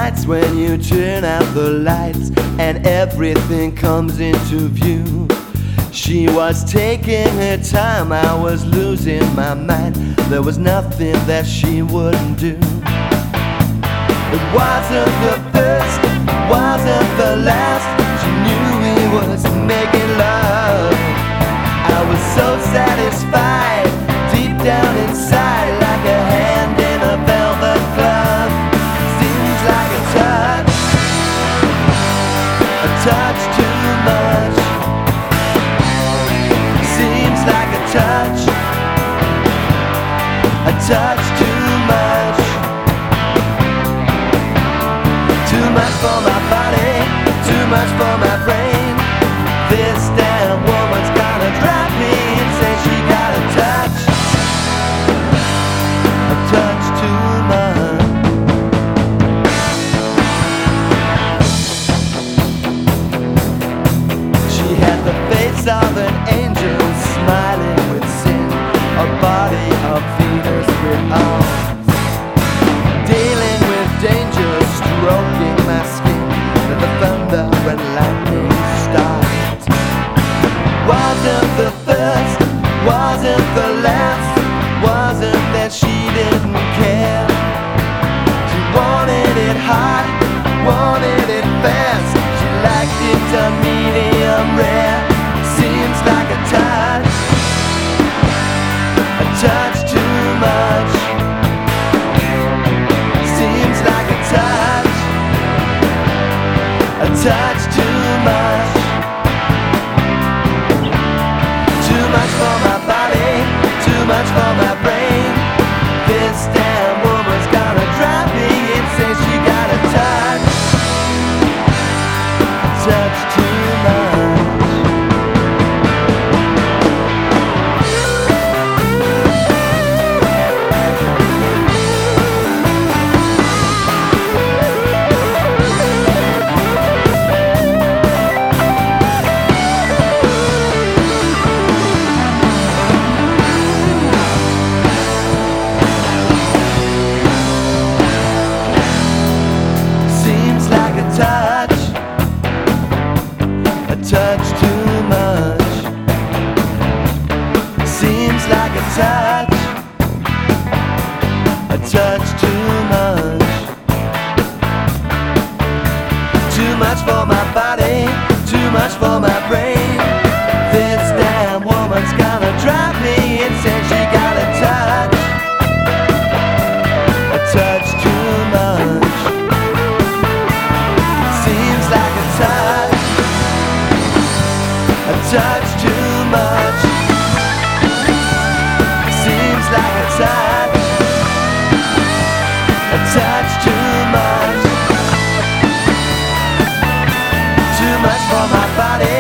nights when you turn out the lights and everything comes into view. She was taking her time, I was losing my mind. There was nothing that she wouldn't do. It wasn't the first, wasn't the last. She knew he was making love. I was so satisfied, deep down inside, like a hand in a velvet glove. Seems like a touch too much. Seems like a touch too much. Too much for my body, too much for my brain. This damn woman's gonna drive me insane. She got a touch too much. She had the face of an angel, smiling with sin, a body of Venus with arms, dealing with danger, stroking my skin, then the thunder and lightning start. Wasn't the first, wasn't the last, wasn't that she didn't care. She wanted it hot, wanted it fast. She liked it done medium rare. Seems like a touch too much. Seems like a touch too much. Too much for my body, too much for my brain. This damn woman's gonna drive me insane. She got a touch too much. Touch too much. Seems like a touch too much. Too much for my body, too much for my brain. This damn woman's gonna drive me insane. She got a touch too much. Seems like a touch too much. Seems like a touch too much. Too much for my body,